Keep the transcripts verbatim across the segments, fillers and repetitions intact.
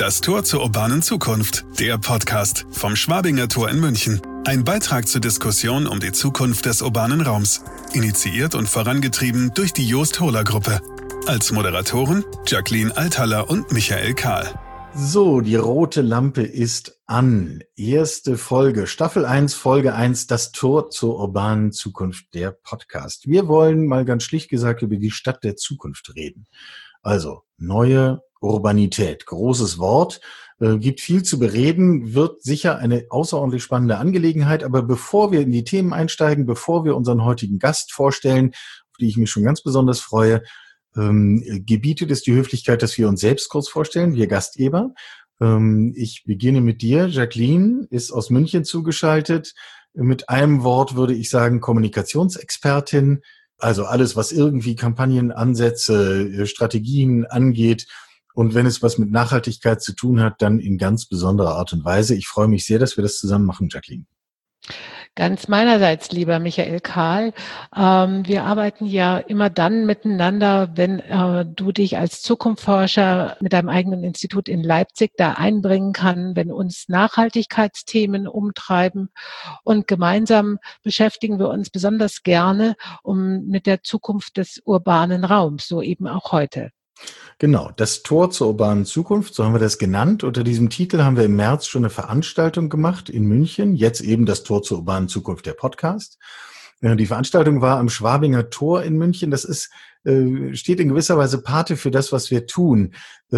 Das Tor zur urbanen Zukunft, der Podcast vom Schwabinger Tor in München. Ein Beitrag zur Diskussion um die Zukunft des urbanen Raums. Initiiert und vorangetrieben durch die Jost-Hohler-Gruppe. Als Moderatoren Jacqueline Althaller und Michael Kahl. So, die rote Lampe ist an. Erste Folge, Staffel eins, Folge eins, das Tor zur urbanen Zukunft, der Podcast. Wir wollen mal ganz schlicht gesagt über die Stadt der Zukunft reden. Also, neue Urbanität, großes Wort, äh, gibt viel zu bereden, wird sicher eine außerordentlich spannende Angelegenheit. Aber bevor wir in die Themen einsteigen, bevor wir unseren heutigen Gast vorstellen, auf die ich mich schon ganz besonders freue, ähm, gebietet es die Höflichkeit, dass wir uns selbst kurz vorstellen, wir Gastgeber. Ähm, ich beginne mit dir. Jacqueline ist aus München zugeschaltet. Mit einem Wort würde ich sagen Kommunikationsexpertin. Also alles, was irgendwie Kampagnenansätze, Strategien angeht. Und wenn es was mit Nachhaltigkeit zu tun hat, dann in ganz besonderer Art und Weise. Ich freue mich sehr, dass wir das zusammen machen, Jacqueline. Ganz meinerseits, lieber Michael Kahl. Ähm, wir arbeiten ja immer dann miteinander, wenn äh, du dich als Zukunftsforscher mit deinem eigenen Institut in Leipzig da einbringen kann, wenn uns Nachhaltigkeitsthemen umtreiben. Und gemeinsam beschäftigen wir uns besonders gerne um mit der Zukunft des urbanen Raums, so eben auch heute. Genau, das Tor zur urbanen Zukunft, so haben wir das genannt. Unter diesem Titel haben wir im März schon eine Veranstaltung gemacht in München, jetzt eben das Tor zur urbanen Zukunft, der Podcast. Die Veranstaltung war am Schwabinger Tor in München. Das ist, steht in gewisser Weise Pate für das, was wir tun.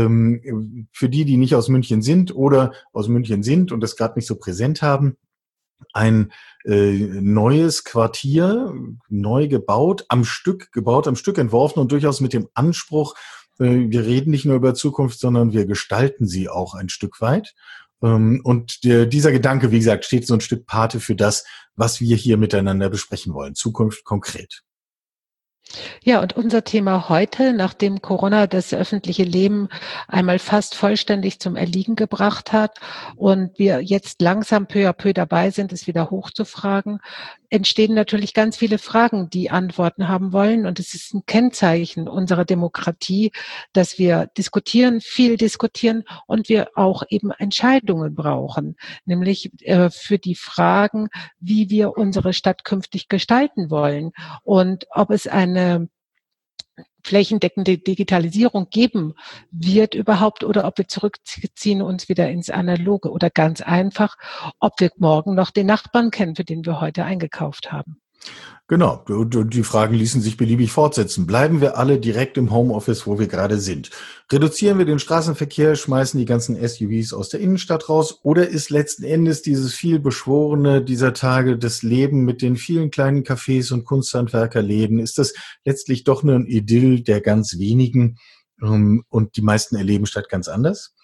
Für die, die nicht aus München sind oder aus München sind und das gerade nicht so präsent haben. Ein äh, neues Quartier, neu gebaut, am Stück gebaut, am Stück entworfen und durchaus mit dem Anspruch, äh, wir reden nicht nur über Zukunft, sondern wir gestalten sie auch ein Stück weit. Ähm, und der, dieser Gedanke, wie gesagt, steht so ein Stück Pate für das, was wir hier miteinander besprechen wollen. Zukunft konkret. Ja, und unser Thema heute, nachdem Corona das öffentliche Leben einmal fast vollständig zum Erliegen gebracht hat und wir jetzt langsam peu à peu dabei sind, es wieder hochzufragen, entstehen natürlich ganz viele Fragen, die Antworten haben wollen. Und es ist ein Kennzeichen unserer Demokratie, dass wir diskutieren, viel diskutieren und wir auch eben Entscheidungen brauchen, nämlich äh, für die Fragen, wie wir unsere Stadt künftig gestalten wollen und ob es eine flächendeckende Digitalisierung geben wird überhaupt oder ob wir zurückziehen uns wieder ins Analoge oder ganz einfach, ob wir morgen noch den Nachbarn kennen, für den wir heute eingekauft haben. Genau, die Fragen ließen sich beliebig fortsetzen. Bleiben wir alle direkt im Homeoffice, wo wir gerade sind? Reduzieren wir den Straßenverkehr, schmeißen die ganzen S U Vs aus der Innenstadt raus? Oder ist letzten Endes dieses viel beschworene dieser Tage das Leben mit den vielen kleinen Cafés und Kunsthandwerkerläden, ist das letztlich doch nur ein Idyll der ganz wenigen und die meisten erleben Stadt ganz anders?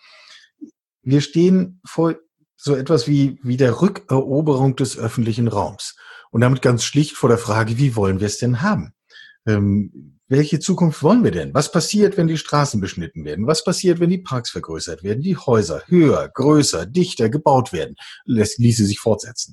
Wir stehen vor so etwas wie, wie der Rückeroberung des öffentlichen Raums. Und damit ganz schlicht vor der Frage, wie wollen wir es denn haben? Ähm, welche Zukunft wollen wir denn? Was passiert, wenn die Straßen beschnitten werden? Was passiert, wenn die Parks vergrößert werden, die Häuser höher, größer, dichter gebaut werden? Das ließe sich fortsetzen.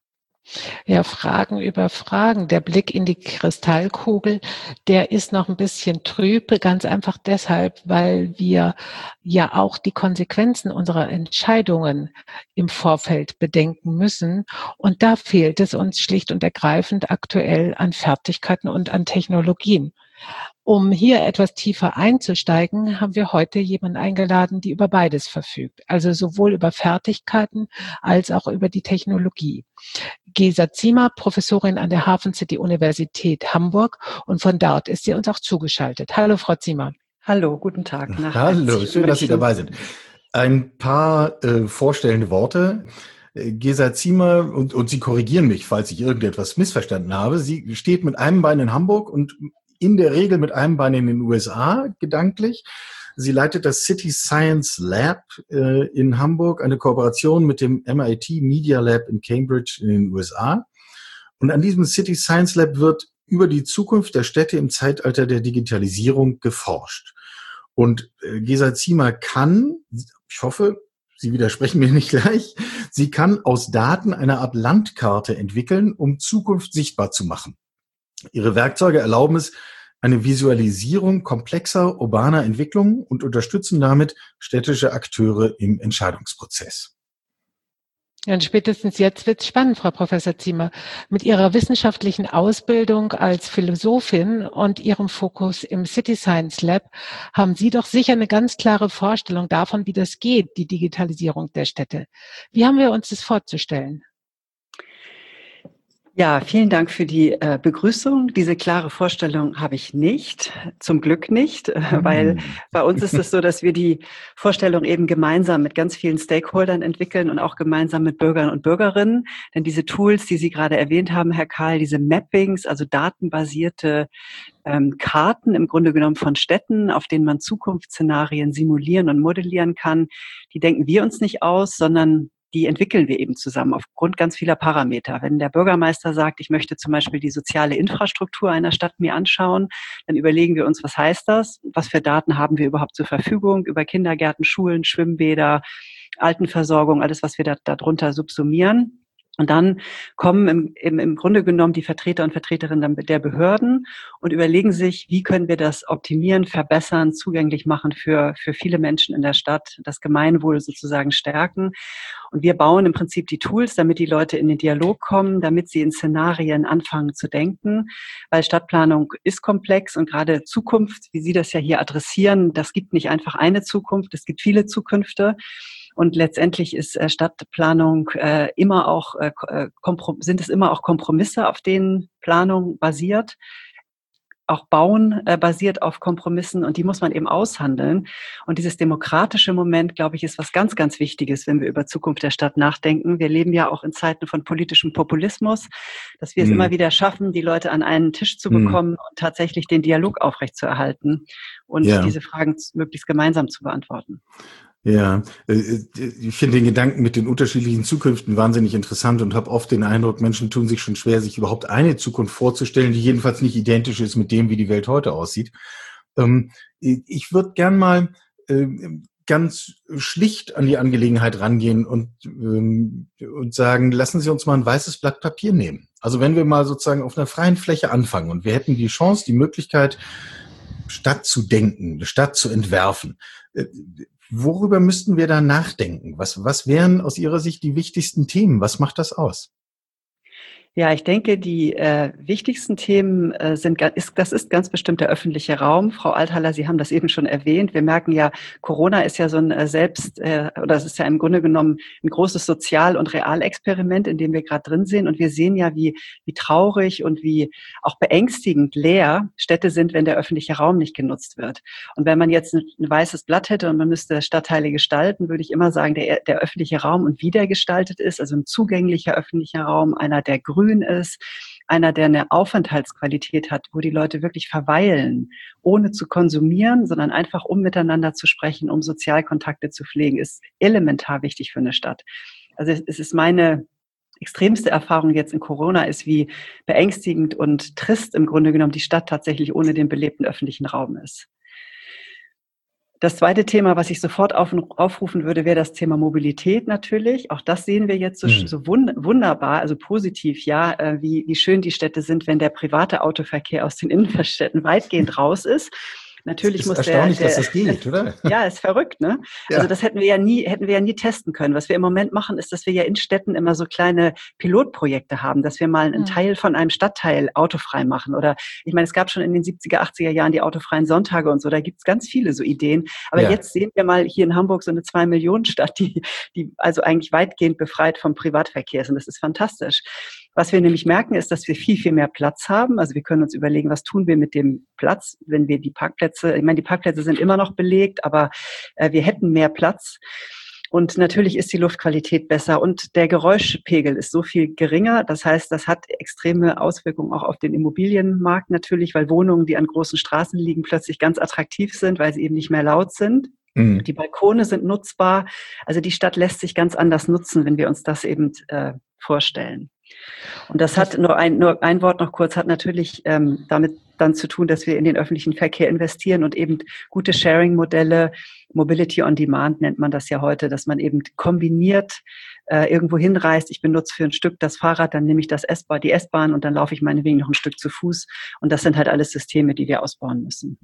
Ja, Fragen über Fragen. Der Blick in die Kristallkugel, der ist noch ein bisschen trüb, ganz einfach deshalb, weil wir ja auch die Konsequenzen unserer Entscheidungen im Vorfeld bedenken müssen. Und da fehlt es uns schlicht und ergreifend aktuell an Fertigkeiten und an Technologien. Um hier etwas tiefer einzusteigen, haben wir heute jemanden eingeladen, die über beides verfügt. Also sowohl über Fertigkeiten als auch über die Technologie. Gesa Ziemer, Professorin an der Hafen City Universität Hamburg. Und von dort ist sie uns auch zugeschaltet. Hallo, Frau Ziemer. Hallo, guten Tag. Nach Hallo, Leipzig. Schön, dass Sie dabei sind. Ein paar äh, vorstellende Worte. Gesa Ziemer, und, und Sie korrigieren mich, falls ich irgendetwas missverstanden habe. Sie steht mit einem Bein in Hamburg und in der Regel mit einem Bein in den U S A, gedanklich. Sie leitet das City Science Lab äh, in Hamburg, eine Kooperation mit dem M I T Media Lab in Cambridge in den U S A. Und an diesem City Science Lab wird über die Zukunft der Städte im Zeitalter der Digitalisierung geforscht. Und äh, Gesa Ziemer kann, ich hoffe, Sie widersprechen mir nicht gleich, sie kann aus Daten eine Art Landkarte entwickeln, um Zukunft sichtbar zu machen. Ihre Werkzeuge erlauben es, eine Visualisierung komplexer urbaner Entwicklungen und unterstützen damit städtische Akteure im Entscheidungsprozess. Ja, und spätestens jetzt wird es spannend, Frau Professor Ziemer. Mit Ihrer wissenschaftlichen Ausbildung als Philosophin und Ihrem Fokus im City Science Lab haben Sie doch sicher eine ganz klare Vorstellung davon, wie das geht, die Digitalisierung der Städte. Wie haben wir uns das vorzustellen? Ja, vielen Dank für die äh, Begrüßung. Diese klare Vorstellung habe ich nicht, zum Glück nicht, äh, mm. weil bei uns ist es so, dass wir die Vorstellung eben gemeinsam mit ganz vielen Stakeholdern entwickeln und auch gemeinsam mit Bürgern und Bürgerinnen. Denn diese Tools, die Sie gerade erwähnt haben, Herr Kahl, diese Mappings, also datenbasierte ähm, Karten im Grunde genommen von Städten, auf denen man Zukunftsszenarien simulieren und modellieren kann, die denken wir uns nicht aus, sondern die entwickeln wir eben zusammen aufgrund ganz vieler Parameter. Wenn der Bürgermeister sagt, ich möchte zum Beispiel die soziale Infrastruktur einer Stadt mir anschauen, dann überlegen wir uns, was heißt das? Was für Daten haben wir überhaupt zur Verfügung über Kindergärten, Schulen, Schwimmbäder, Altenversorgung, alles, was wir da, darunter subsumieren. Und dann kommen im, im, im Grunde genommen die Vertreter und Vertreterinnen der Behörden und überlegen sich, wie können wir das optimieren, verbessern, zugänglich machen für, für viele Menschen in der Stadt, das Gemeinwohl sozusagen stärken. Und wir bauen im Prinzip die Tools, damit die Leute in den Dialog kommen, damit sie in Szenarien anfangen zu denken, weil Stadtplanung ist komplex und gerade Zukunft, wie Sie das ja hier adressieren, das gibt nicht einfach eine Zukunft, es gibt viele Zukünfte. Und letztendlich ist äh, Stadtplanung äh, immer auch, äh, komprom- sind es immer auch Kompromisse, auf denen Planung basiert. Auch Bauen äh, basiert auf Kompromissen und die muss man eben aushandeln. Und dieses demokratische Moment, glaube ich, ist was ganz, ganz Wichtiges, wenn wir über Zukunft der Stadt nachdenken. Wir leben ja auch in Zeiten von politischem Populismus, dass wir es mm. immer wieder schaffen, die Leute an einen Tisch zu bekommen mm. und tatsächlich den Dialog aufrechtzuerhalten und ja. diese Fragen möglichst gemeinsam zu beantworten. Ja, ich finde den Gedanken mit den unterschiedlichen Zukünften wahnsinnig interessant und habe oft den Eindruck, Menschen tun sich schon schwer, sich überhaupt eine Zukunft vorzustellen, die jedenfalls nicht identisch ist mit dem, wie die Welt heute aussieht. Ich würde gern mal ganz schlicht an die Angelegenheit rangehen und, und sagen, lassen Sie uns mal ein weißes Blatt Papier nehmen. Also wenn wir mal sozusagen auf einer freien Fläche anfangen und wir hätten die Chance, die Möglichkeit, Stadt zu denken, Stadt zu entwerfen. Worüber müssten wir da nachdenken? Was, was wären aus Ihrer Sicht die wichtigsten Themen? Was macht das aus? Ja, ich denke, die äh, wichtigsten Themen äh, sind, ist, das ist ganz bestimmt der öffentliche Raum. Frau Althaler, Sie haben das eben schon erwähnt. Wir merken ja, Corona ist ja so ein äh, Selbst, äh, oder es ist ja im Grunde genommen ein großes Sozial- und Realexperiment, in dem wir gerade drin sind. Und wir sehen ja, wie, wie traurig und wie auch beängstigend leer Städte sind, wenn der öffentliche Raum nicht genutzt wird. Und wenn man jetzt ein, ein weißes Blatt hätte und man müsste Stadtteile gestalten, würde ich immer sagen, der, der öffentliche Raum und wie der gestaltet ist, also ein zugänglicher öffentlicher Raum, einer, der grün ist, einer, der eine Aufenthaltsqualität hat, wo die Leute wirklich verweilen, ohne zu konsumieren, sondern einfach um miteinander zu sprechen, um Sozialkontakte zu pflegen, ist elementar wichtig für eine Stadt. Also es ist meine extremste Erfahrung jetzt in Corona, ist, wie beängstigend und trist im Grunde genommen die Stadt tatsächlich ohne den belebten öffentlichen Raum ist. Das zweite Thema, was ich sofort auf, aufrufen würde, wäre das Thema Mobilität natürlich. Auch das sehen wir jetzt so, mhm. so wund, wunderbar, also positiv, ja, äh, wie, wie schön die Städte sind, wenn der private Autoverkehr aus den Innenstädten weitgehend raus ist. Natürlich ist muss erstaunlich, der, der, dass das geht, oder? Ja, ist verrückt, ne? Ja. Also das hätten wir ja nie, hätten wir ja nie testen können. Was wir im Moment machen, ist, dass wir ja in Städten immer so kleine Pilotprojekte haben, dass wir mal einen mhm. Teil von einem Stadtteil autofrei machen. Oder ich meine, es gab schon in den siebziger, achtziger Jahren die autofreien Sonntage und so. Da gibt's ganz viele so Ideen. Aber ja. jetzt sehen wir mal hier in Hamburg so eine zwei Millionen Stadt, die, die also eigentlich weitgehend befreit vom Privatverkehr ist. Und das ist fantastisch. Was wir nämlich merken, ist, dass wir viel, viel mehr Platz haben. Also wir können uns überlegen, was tun wir mit dem Platz, wenn wir die Parkplätze, ich meine, die Parkplätze sind immer noch belegt, aber äh, wir hätten mehr Platz. Und natürlich ist die Luftqualität besser und der Geräuschpegel ist so viel geringer. Das heißt, das hat extreme Auswirkungen auch auf den Immobilienmarkt natürlich, weil Wohnungen, die an großen Straßen liegen, plötzlich ganz attraktiv sind, weil sie eben nicht mehr laut sind. Mhm. Die Balkone sind nutzbar. Also die Stadt lässt sich ganz anders nutzen, wenn wir uns das eben äh, vorstellen. Und das hat nur ein, nur ein Wort noch kurz, hat natürlich ähm, damit dann zu tun, dass wir in den öffentlichen Verkehr investieren und eben gute Sharing-Modelle Mobility on Demand nennt man das ja heute, dass man eben kombiniert äh, irgendwo hinreist. Ich benutze für ein Stück das Fahrrad, dann nehme ich das S-Bahn, die S-Bahn und dann laufe ich meinetwegen noch ein Stück zu Fuß. Und das sind halt alles Systeme, die wir ausbauen müssen.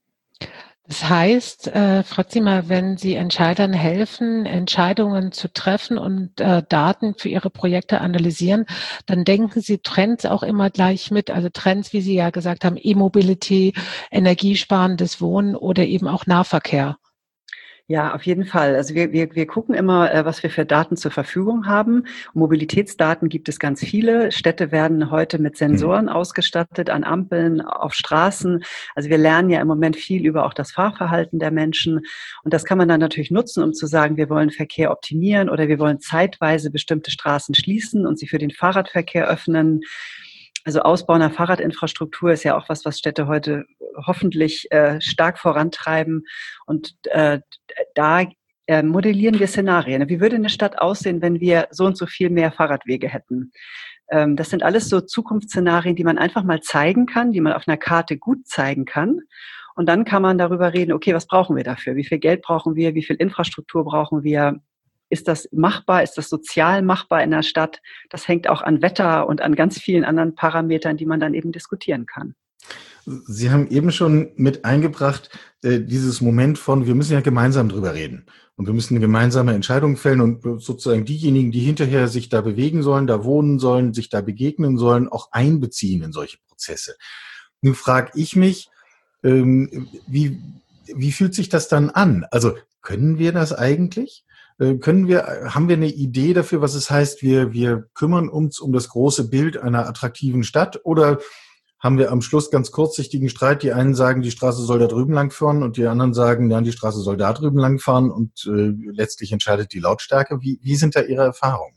Das heißt, äh, Frau Ziemer, wenn Sie Entscheidern helfen, Entscheidungen zu treffen und äh, Daten für Ihre Projekte analysieren, dann denken Sie Trends auch immer gleich mit. Also Trends, wie Sie ja gesagt haben, E-Mobility, energiesparendes Wohnen oder eben auch Nahverkehr. Ja, auf jeden Fall. Also wir, wir, wir gucken immer, was wir für Daten zur Verfügung haben. Mobilitätsdaten gibt es ganz viele. Städte werden heute mit Sensoren ausgestattet, an Ampeln, auf Straßen. Also wir lernen ja im Moment viel über auch das Fahrverhalten der Menschen. Und das kann man dann natürlich nutzen, um zu sagen, wir wollen Verkehr optimieren oder wir wollen zeitweise bestimmte Straßen schließen und sie für den Fahrradverkehr öffnen. Also Ausbau einer Fahrradinfrastruktur ist ja auch was, was Städte heute hoffentlich äh, stark vorantreiben. Und äh, da äh, modellieren wir Szenarien. Wie würde eine Stadt aussehen, wenn wir so und so viel mehr Fahrradwege hätten? Ähm, das sind alles so Zukunftsszenarien, die man einfach mal zeigen kann, die man auf einer Karte gut zeigen kann. Und dann kann man darüber reden, okay, was brauchen wir dafür? Wie viel Geld brauchen wir? Wie viel Infrastruktur brauchen wir? Ist das machbar? Ist das sozial machbar in der Stadt? Das hängt auch an Wetter und an ganz vielen anderen Parametern, die man dann eben diskutieren kann. Sie haben eben schon mit eingebracht, äh, dieses Moment von, wir müssen ja gemeinsam drüber reden. Und wir müssen eine gemeinsame Entscheidung fällen und sozusagen diejenigen, die hinterher sich da bewegen sollen, da wohnen sollen, sich da begegnen sollen, auch einbeziehen in solche Prozesse. Nun frage ich mich, ähm, wie, wie fühlt sich das dann an? Also können wir das eigentlich? Können wir, haben wir eine Idee dafür, was es heißt, wir, wir kümmern uns um das große Bild einer attraktiven Stadt, oder haben wir am Schluss ganz kurzsichtigen Streit? Die einen sagen, die Straße soll da drüben lang fahren und die anderen sagen, ja, die Straße soll da drüben lang fahren und äh, letztlich entscheidet die Lautstärke. Wie, wie sind da Ihre Erfahrungen?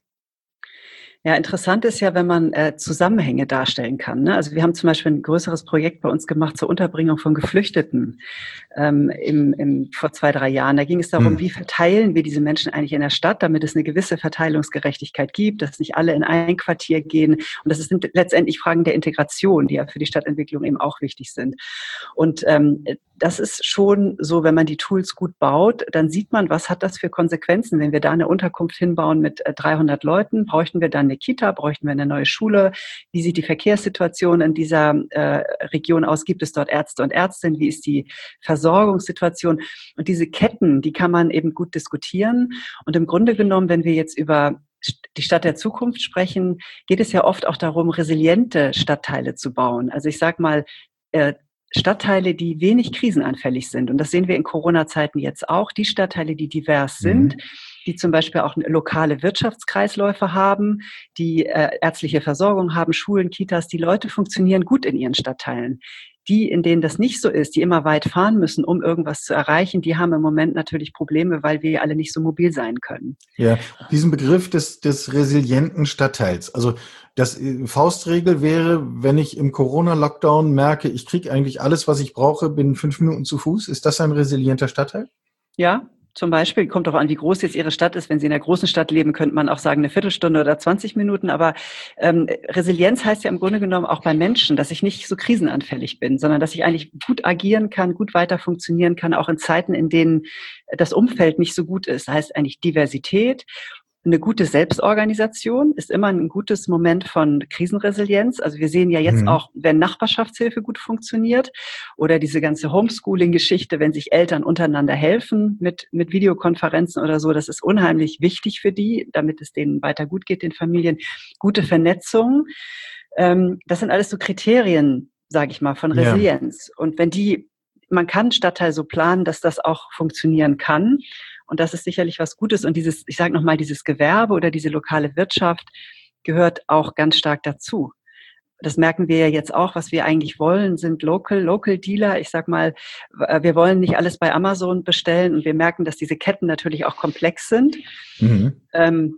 Ja, interessant ist ja, wenn man äh, Zusammenhänge darstellen kann. Ne? Also wir haben zum Beispiel ein größeres Projekt bei uns gemacht zur Unterbringung von Geflüchteten ähm, im, im, vor zwei, drei Jahren. Da ging es darum, hm. wie verteilen wir diese Menschen eigentlich in der Stadt, damit es eine gewisse Verteilungsgerechtigkeit gibt, dass nicht alle in ein Quartier gehen. Und das sind letztendlich Fragen der Integration, die ja für die Stadtentwicklung eben auch wichtig sind. Und ähm, das ist schon so, wenn man die Tools gut baut, dann sieht man, was hat das für Konsequenzen. Wenn wir da eine Unterkunft hinbauen mit äh, dreihundert Leuten, bräuchten wir dann eine Kita, bräuchten wir eine neue Schule? Wie sieht die Verkehrssituation in dieser äh, Region aus? Gibt es dort Ärzte und Ärztinnen? Wie ist die Versorgungssituation? Und diese Ketten, die kann man eben gut diskutieren. Und im Grunde genommen, wenn wir jetzt über die Stadt der Zukunft sprechen, geht es ja oft auch darum, resiliente Stadtteile zu bauen. Also ich sage mal, äh, Stadtteile, die wenig krisenanfällig sind. Und das sehen wir in Corona-Zeiten jetzt auch. Die Stadtteile, die divers sind, mhm. die zum Beispiel auch lokale Wirtschaftskreisläufe haben, die äh, ärztliche Versorgung haben, Schulen, Kitas, die Leute funktionieren gut in ihren Stadtteilen. Die, in denen das nicht so ist, die immer weit fahren müssen, um irgendwas zu erreichen, die haben im Moment natürlich Probleme, weil wir alle nicht so mobil sein können. Ja, diesen Begriff des, des resilienten Stadtteils. Also das Faustregel wäre, wenn ich im Corona-Lockdown merke, ich kriege eigentlich alles, was ich brauche, binnen fünf Minuten zu Fuß. Ist das ein resilienter Stadtteil? Ja. Zum Beispiel, kommt auch an, wie groß jetzt Ihre Stadt ist. Wenn Sie in einer großen Stadt leben, könnte man auch sagen, eine Viertelstunde oder zwanzig Minuten. Aber ähm, Resilienz heißt ja im Grunde genommen auch bei Menschen, dass ich nicht so krisenanfällig bin, sondern dass ich eigentlich gut agieren kann, gut weiter funktionieren kann, auch in Zeiten, in denen das Umfeld nicht so gut ist. Das heißt eigentlich Diversität. Eine gute Selbstorganisation ist immer ein gutes Moment von Krisenresilienz. Also wir sehen ja jetzt mhm. auch, wenn Nachbarschaftshilfe gut funktioniert oder diese ganze Homeschooling-Geschichte, wenn sich Eltern untereinander helfen mit, mit Videokonferenzen oder so, das ist unheimlich wichtig für die, damit es denen weiter gut geht, den Familien. Gute Vernetzung, ähm, das sind alles so Kriterien, sage ich mal, von Resilienz. Ja. Und wenn die, man kann Stadtteil so planen, dass das auch funktionieren kann. Und das ist sicherlich was Gutes. Und dieses, ich sage nochmal, dieses Gewerbe oder diese lokale Wirtschaft gehört auch ganz stark dazu. Das merken wir ja jetzt auch, was wir eigentlich wollen, sind Local, Local Dealer. Ich sag mal, wir wollen nicht alles bei Amazon bestellen und wir merken, dass diese Ketten natürlich auch komplex sind. Mhm. Ähm,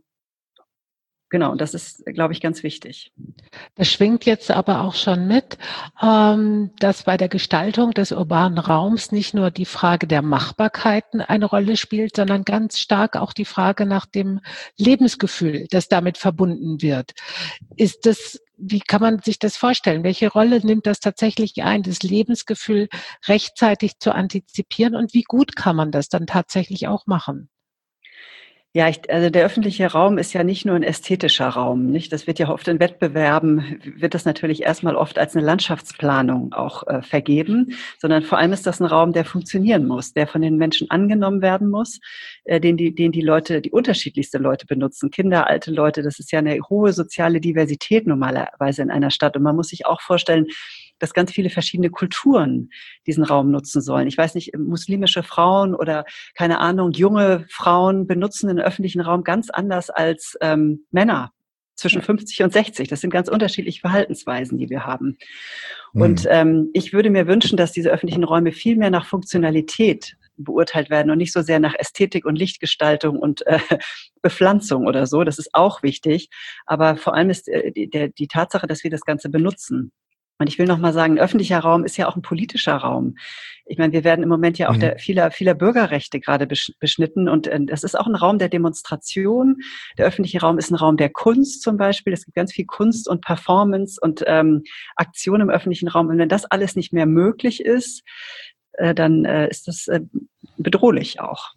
Genau, und das ist, glaube ich, ganz wichtig. Das schwingt jetzt aber auch schon mit, ähm, dass bei der Gestaltung des urbanen Raums nicht nur die Frage der Machbarkeiten eine Rolle spielt, sondern ganz stark auch die Frage nach dem Lebensgefühl, das damit verbunden wird. Ist das wie kann man sich das vorstellen? Welche Rolle nimmt das tatsächlich ein, das Lebensgefühl rechtzeitig zu antizipieren? Und wie gut kann man das dann tatsächlich auch machen? Ja, ich, also der öffentliche Raum ist ja nicht nur ein ästhetischer Raum, nicht? Das wird ja oft in Wettbewerben, wird das natürlich erstmal oft als eine Landschaftsplanung auch äh, vergeben, sondern vor allem ist das ein Raum, der funktionieren muss, der von den Menschen angenommen werden muss, äh, den die, den die Leute, die unterschiedlichste Leute benutzen, Kinder, alte Leute. Das ist ja eine hohe soziale Diversität normalerweise in einer Stadt. Und man muss sich auch vorstellen, dass ganz viele verschiedene Kulturen diesen Raum nutzen sollen. Ich weiß nicht, muslimische Frauen oder, keine Ahnung, junge Frauen benutzen den öffentlichen Raum ganz anders als ähm, Männer zwischen fünfzig und sechzig. Das sind ganz unterschiedliche Verhaltensweisen, die wir haben. Mhm. Und ähm, ich würde mir wünschen, dass diese öffentlichen Räume viel mehr nach Funktionalität beurteilt werden und nicht so sehr nach Ästhetik und Lichtgestaltung und äh, Bepflanzung oder so. Das ist auch wichtig. Aber vor allem ist äh, die, der, die Tatsache, dass wir das Ganze benutzen. Und ich will noch mal sagen, ein öffentlicher Raum ist ja auch ein politischer Raum. Ich meine, wir werden im Moment ja auch mhm. der, vieler, vieler Bürgerrechte gerade beschnitten. Und äh, das ist auch ein Raum der Demonstration. Der öffentliche Raum ist ein Raum der Kunst zum Beispiel. Es gibt ganz viel Kunst und Performance und ähm, Aktion im öffentlichen Raum. Und wenn das alles nicht mehr möglich ist, äh, dann äh, ist das äh, bedrohlich auch.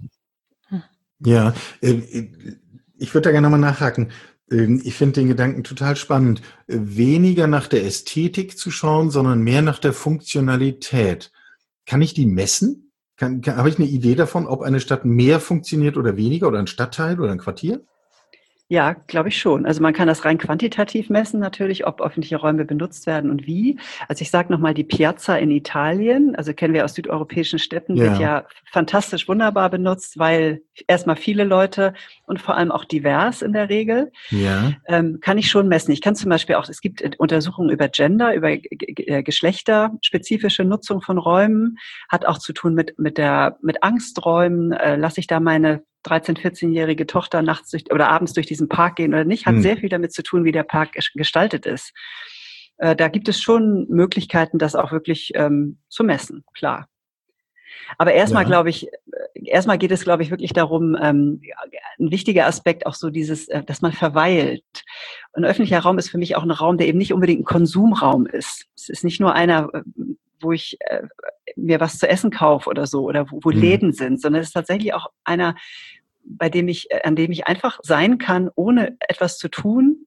Ja, äh, ich würde da gerne mal nachhaken. Ich finde den Gedanken total spannend, weniger nach der Ästhetik zu schauen, sondern mehr nach der Funktionalität. Kann ich die messen? Kann, kann, habe ich eine Idee davon, ob eine Stadt mehr funktioniert oder weniger oder ein Stadtteil oder ein Quartier? Ja, glaube ich schon. Also man kann das rein quantitativ messen natürlich, ob öffentliche Räume benutzt werden und wie. Also ich sage nochmal, die Piazza in Italien, also kennen wir aus südeuropäischen Städten, ja. wird ja fantastisch wunderbar benutzt, weil erstmal viele Leute und vor allem auch divers in der Regel. Ja. Ähm, kann ich schon messen. Ich kann zum Beispiel auch, es gibt Untersuchungen über Gender, über G- geschlechterspezifische Nutzung von Räumen, hat auch zu tun mit, mit der, mit Angsträumen. Äh, lasse ich da meine dreizehn-, vierzehnjährige Tochter nachts durch, oder abends durch diesen Park gehen oder nicht, hat hm. sehr viel damit zu tun, wie der Park gestaltet ist. Äh, da gibt es schon Möglichkeiten, das auch wirklich ähm, zu messen, klar. Aber erstmal ja. glaube ich, erstmal geht es, glaube ich, wirklich darum, ähm, ein wichtiger Aspekt auch so dieses, äh, dass man verweilt. Ein öffentlicher Raum ist für mich auch ein Raum, der eben nicht unbedingt ein Konsumraum ist. Es ist nicht nur einer, wo ich äh, mir was zu essen kaufe oder so, oder wo, wo mhm. Läden sind, sondern es ist tatsächlich auch einer, bei dem ich, an dem ich einfach sein kann, ohne etwas zu tun,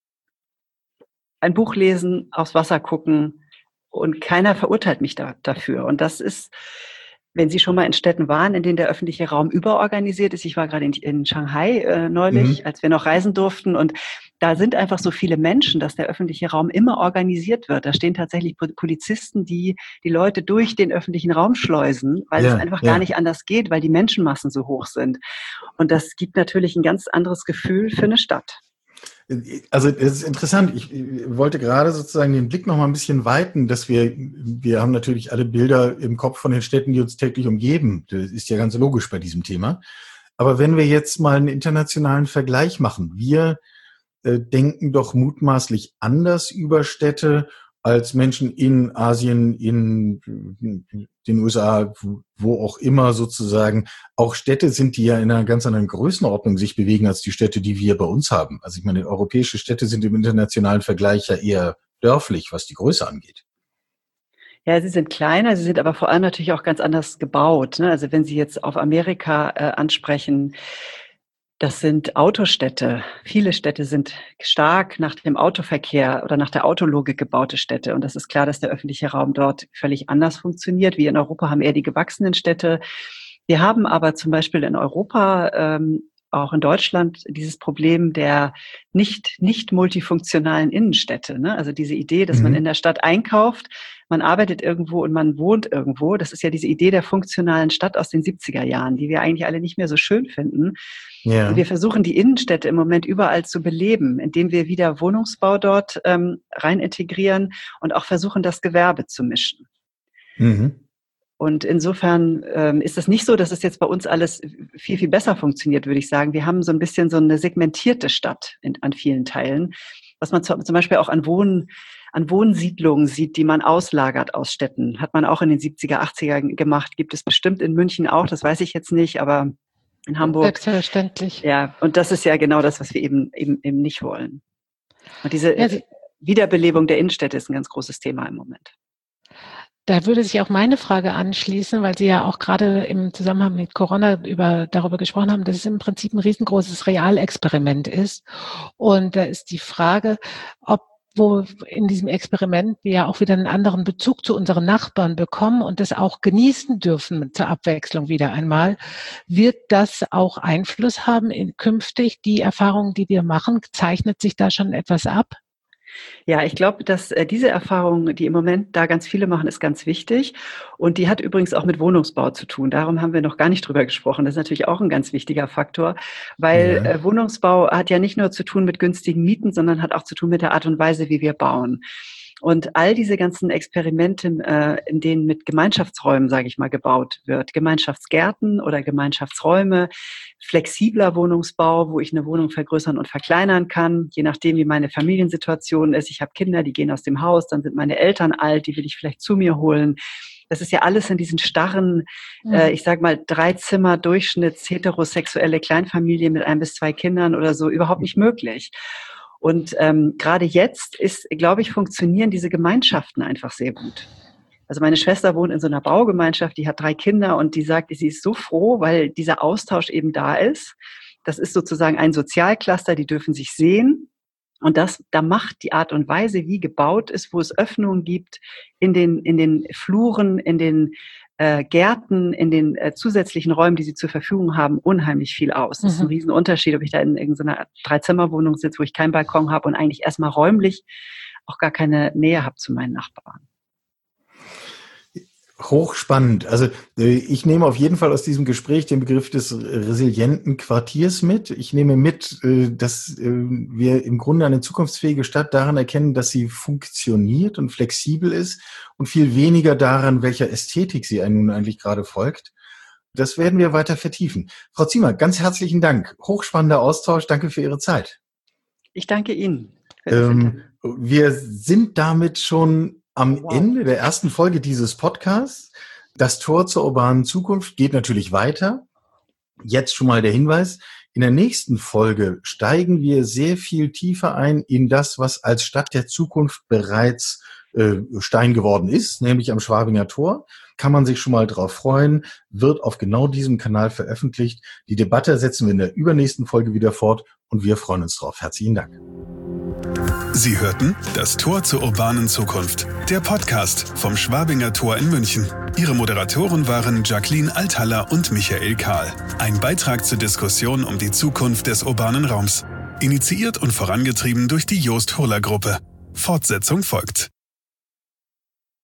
ein Buch lesen, aufs Wasser gucken und keiner verurteilt mich da, dafür. Und das ist, wenn Sie schon mal in Städten waren, in denen der öffentliche Raum überorganisiert ist. Ich war gerade in, in Shanghai äh, neulich, mhm. als wir noch reisen durften. Und da sind einfach so viele Menschen, dass der öffentliche Raum immer organisiert wird. Da stehen tatsächlich Polizisten, die die Leute durch den öffentlichen Raum schleusen, weil ja, es einfach ja. gar nicht anders geht, weil die Menschenmassen so hoch sind. Und das gibt natürlich ein ganz anderes Gefühl für eine Stadt. Also es ist interessant. Ich wollte gerade sozusagen den Blick noch mal ein bisschen weiten, dass wir, wir haben natürlich alle Bilder im Kopf von den Städten, die uns täglich umgeben. Das ist ja ganz logisch bei diesem Thema. Aber wenn wir jetzt mal einen internationalen Vergleich machen, wir äh, denken doch mutmaßlich anders über Städte als Menschen in Asien, in den U S A, wo auch immer sozusagen. Auch Städte sind, die ja in einer ganz anderen Größenordnung sich bewegen als die Städte, die wir bei uns haben. Also ich meine, europäische Städte sind im internationalen Vergleich ja eher dörflich, was die Größe angeht. Ja, sie sind kleiner, sie sind aber vor allem natürlich auch ganz anders gebaut, ne? Also wenn Sie jetzt auf Amerika äh, ansprechen, das sind Autostädte. Viele Städte sind stark nach dem Autoverkehr oder nach der Autologik gebaute Städte. Und das ist klar, dass der öffentliche Raum dort völlig anders funktioniert. Wir in Europa haben eher die gewachsenen Städte. Wir haben aber zum Beispiel in Europa, ähm, auch in Deutschland, dieses Problem der nicht, nicht multifunktionalen Innenstädte, ne? Also diese Idee, dass mhm. man in der Stadt einkauft, man arbeitet irgendwo und man wohnt irgendwo. Das ist ja diese Idee der funktionalen Stadt aus den siebziger Jahren, die wir eigentlich alle nicht mehr so schön finden. Ja. Und wir versuchen, die Innenstädte im Moment überall zu beleben, indem wir wieder Wohnungsbau dort ähm, rein integrieren und auch versuchen, das Gewerbe zu mischen. Mhm. Und insofern ähm, ist es nicht so, dass es jetzt bei uns alles viel, viel besser funktioniert, würde ich sagen. Wir haben so ein bisschen so eine segmentierte Stadt in, an vielen Teilen, was man zu, zum Beispiel auch an Wohn, an Wohnsiedlungen sieht, die man auslagert aus Städten. Hat man auch in den siebziger, achtziger gemacht, gibt es bestimmt in München auch, das weiß ich jetzt nicht, aber in Hamburg. Selbstverständlich. Ja, und das ist ja genau das, was wir eben eben, eben nicht wollen. Und diese, ja, Sie, Wiederbelebung der Innenstädte ist ein ganz großes Thema im Moment. Da würde sich auch meine Frage anschließen, weil Sie ja auch gerade im Zusammenhang mit Corona über, darüber gesprochen haben, dass es im Prinzip ein riesengroßes Realexperiment ist. Und da ist die Frage, ob wo in diesem Experiment wir ja auch wieder einen anderen Bezug zu unseren Nachbarn bekommen und das auch genießen dürfen zur Abwechslung wieder einmal. Wird das auch Einfluss haben in künftig? Die Erfahrungen, die wir machen, zeichnet sich da schon etwas ab? Ja, ich glaube, dass äh, diese Erfahrung, die im Moment da ganz viele machen, ist ganz wichtig. Und die hat übrigens auch mit Wohnungsbau zu tun. Darum haben wir noch gar nicht drüber gesprochen. Das ist natürlich auch ein ganz wichtiger Faktor, weil ja. äh, Wohnungsbau hat ja nicht nur zu tun mit günstigen Mieten, sondern hat auch zu tun mit der Art und Weise, wie wir bauen. Und all diese ganzen Experimente, äh, in denen mit Gemeinschaftsräumen, sage ich mal, gebaut wird, Gemeinschaftsgärten oder Gemeinschaftsräume, flexibler Wohnungsbau, wo ich eine Wohnung vergrößern und verkleinern kann, je nachdem, wie meine Familiensituation ist. Ich habe Kinder, die gehen aus dem Haus, dann sind meine Eltern alt, die will ich vielleicht zu mir holen. Das ist ja alles in diesen starren, mhm. äh, ich sag mal, Dreizimmer Durchschnitts heterosexuelle Kleinfamilie mit ein bis zwei Kindern oder so überhaupt nicht möglich. Und ähm, gerade jetzt ist, glaube ich, funktionieren diese Gemeinschaften einfach sehr gut. Also meine Schwester wohnt in so einer Baugemeinschaft, die hat drei Kinder und die sagt, sie ist so froh, weil dieser Austausch eben da ist. Das ist sozusagen ein Sozialcluster, die dürfen sich sehen. Und das, da macht die Art und Weise, wie gebaut ist, wo es Öffnungen gibt in den, in den Fluren, in den äh, Gärten, in den äh, zusätzlichen Räumen, die sie zur Verfügung haben, unheimlich viel aus. Das mhm. ist ein Riesenunterschied, ob ich da in irgendeiner Dreizimmerwohnung sitze, wo ich keinen Balkon habe und eigentlich erstmal räumlich auch gar keine Nähe habe zu meinen Nachbarn. Hochspannend. Also ich nehme auf jeden Fall aus diesem Gespräch den Begriff des resilienten Quartiers mit. Ich nehme mit, dass wir im Grunde eine zukunftsfähige Stadt daran erkennen, dass sie funktioniert und flexibel ist und viel weniger daran, welcher Ästhetik sie einem nun eigentlich gerade folgt. Das werden wir weiter vertiefen. Frau Ziemer, ganz herzlichen Dank. Hochspannender Austausch. Danke für Ihre Zeit. Ich danke Ihnen. Ähm, wir sind damit schon am wow. Ende der ersten Folge dieses Podcasts. Das Tor zur urbanen Zukunft geht natürlich weiter. Jetzt schon mal der Hinweis. In der nächsten Folge steigen wir sehr viel tiefer ein in das, was als Stadt der Zukunft bereits äh, Stein geworden ist, nämlich am Schwabinger Tor. Kann man sich schon mal drauf freuen, wird auf genau diesem Kanal veröffentlicht. Die Debatte setzen wir in der übernächsten Folge wieder fort und wir freuen uns drauf. Herzlichen Dank. Sie hörten das Tor zur urbanen Zukunft, der Podcast vom Schwabinger Tor in München. Ihre Moderatoren waren Jacqueline Althaller und Michael Kahl. Ein Beitrag zur Diskussion um die Zukunft des urbanen Raums. Initiiert und vorangetrieben durch die Jost Hurler Gruppe. Fortsetzung folgt.